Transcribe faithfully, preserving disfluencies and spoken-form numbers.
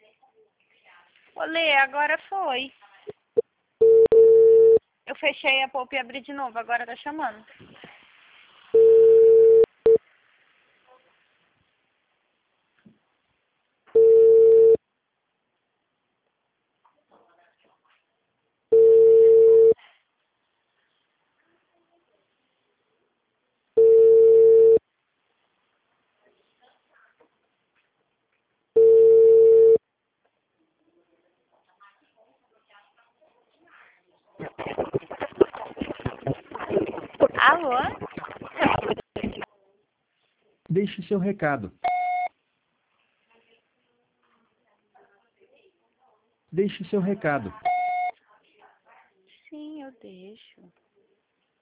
Olê, agora foi. Eu fechei a polpa e abri de novo, agora tá chamando. Alô? Deixe seu recado. Deixe seu recado.